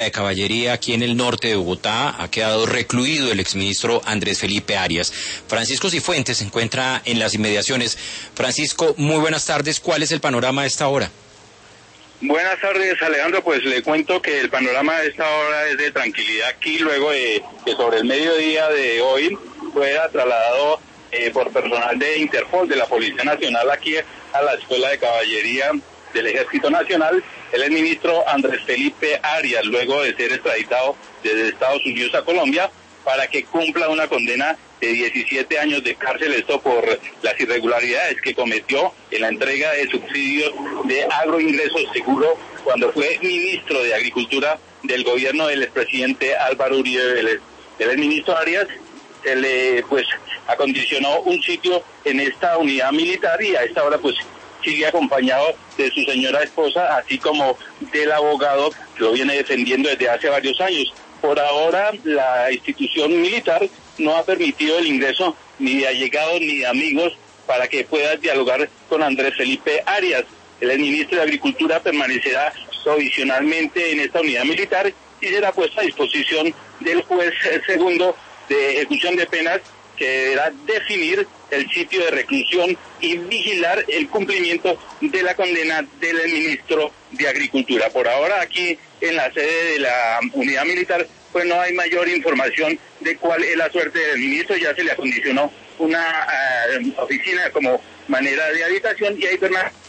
de Caballería aquí en el norte de Bogotá ha quedado recluido el exministro Andrés Felipe Arias. Francisco Cifuentes se encuentra en las inmediaciones. Francisco, muy buenas tardes. ¿Cuál es el panorama a esta hora? Buenas tardes, Alejandro. Pues le cuento que el panorama de esta hora es de tranquilidad aquí, luego de que sobre el mediodía de hoy fuera trasladado por personal de Interpol, de la Policía Nacional, aquí a la Escuela de Caballería del Ejército Nacional, el exministro Andrés Felipe Arias, luego de ser extraditado desde Estados Unidos a Colombia, para que cumpla una condena de 17 años de cárcel, esto por las irregularidades que cometió en la entrega de subsidios de agroingresos seguro cuando fue ministro de Agricultura del gobierno del expresidente Álvaro Uribe Vélez. El exministro Arias se le acondicionó un sitio en esta unidad militar y a esta hora sigue acompañado de su señora esposa, así como del abogado que lo viene defendiendo desde hace varios años. Por ahora, la institución militar no ha permitido el ingreso ni de allegados ni de amigos para que pueda dialogar con Andrés Felipe Arias. El exministro de Agricultura permanecerá provisionalmente en esta unidad militar y será puesta a disposición del juez segundo de ejecución de penas, que deberá definir el sitio de reclusión y vigilar el cumplimiento de la condena del ministro de Agricultura. Por ahora, aquí en la sede de la unidad militar, no hay mayor información de cuál es la suerte del ministro. Ya se le acondicionó una oficina como manera de habitación y ahí permanece